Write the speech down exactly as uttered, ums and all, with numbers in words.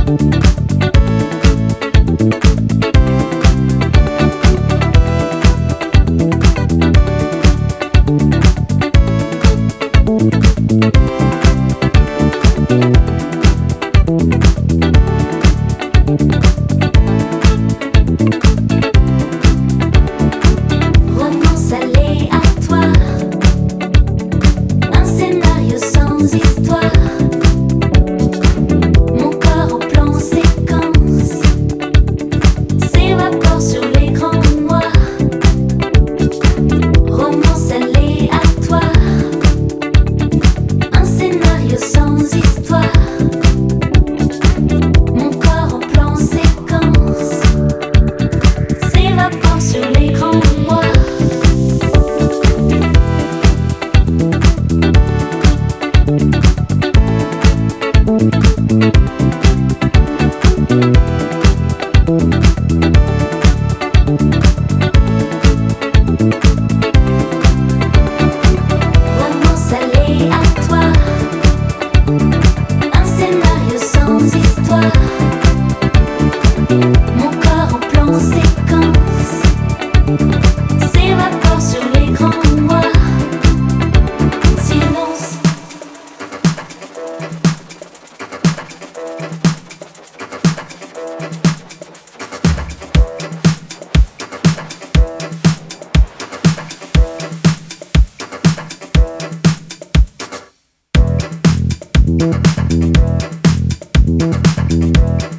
Romance aléatoire, un scénario sans histoire. Mon corps au plan séquence s'évapore sur l'écran noir. Romance aléatoire, un scénario sans histoire. Mon corps au plan séquence s'évapore sur l'écran noir. Romance aléatoire, un scénario sans histoire. Mon corps en plan séquence s'évapore sur l'écran noir. Silence. Thank you.